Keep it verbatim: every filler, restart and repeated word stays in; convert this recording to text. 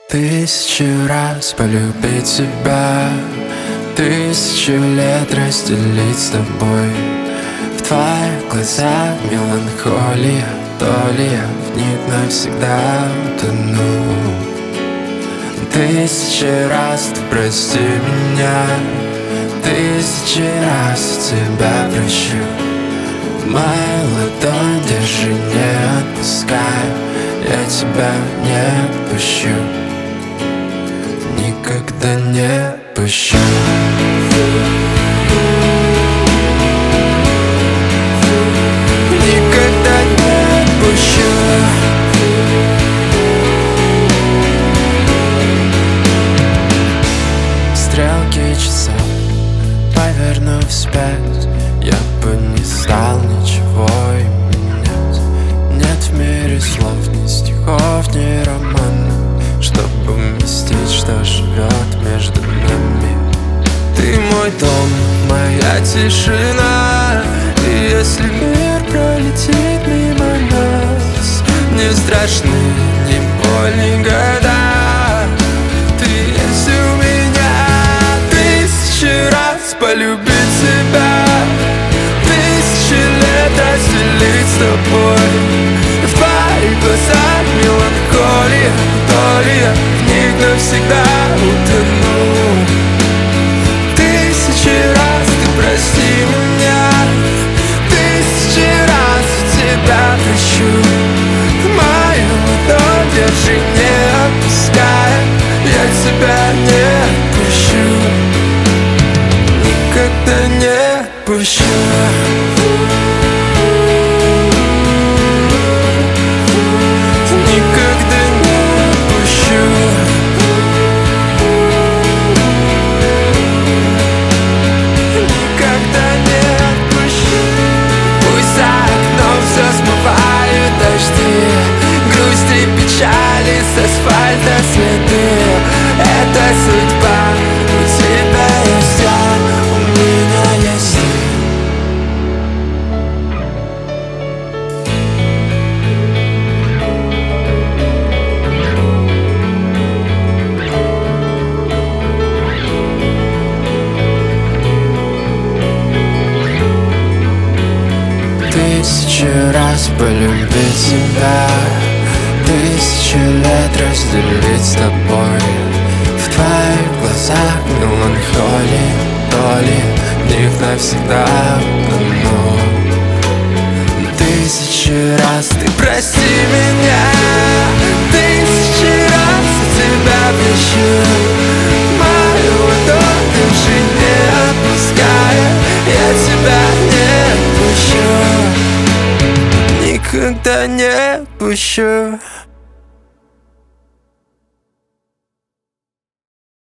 Тысячу раз полюбить тебя, тысячу лет разделить с тобой. В твоих глазах меланхолия, то ли я в них навсегда утону. Тысячи раз ты прости меня, тысячи раз тебя прощу. Мою ладонь держи, не отпускай, я тебя не отпущу, никогда не отпущу. Никогда не отпущу. Стрелки часов повернув вспять, я бы не стал ничего менять. Нет в мире слов, ни стихов, ни романов, чтобы вместить, что живет между нами. Ты мой дом, моя тишина, и если мир пролетит мимо нас, не страшны ни боль, ни года. Ты есть у меня. Тысячи раз полюбить тебя, тысячи лет разделить с тобой. В твоих глазах меланхолия, то ли я в них навсегда утону. Тысячи раз ты прости меня, тысячи раз тебя прощу. Мою ладонь держи, не отпускай, я тебя не отпущу, никогда не отпущу. Никогда не отпущу. Никогда не отпущу. Пусть за окном все смывают дожди, грусть и печали с асфальта следы. Это судьба, у тебя есть я, у меня есть ты. Тысячу раз полюбить тебя, тысячу лет разделить с тобой. В твоих глазах меланхолия, то ли в них навсегда утону. Тысячи раз ты прости меня, тысячи раз тебя прощу. Мою ладонь держи, не отпуская, я тебя не отпущу, никогда не отпущу.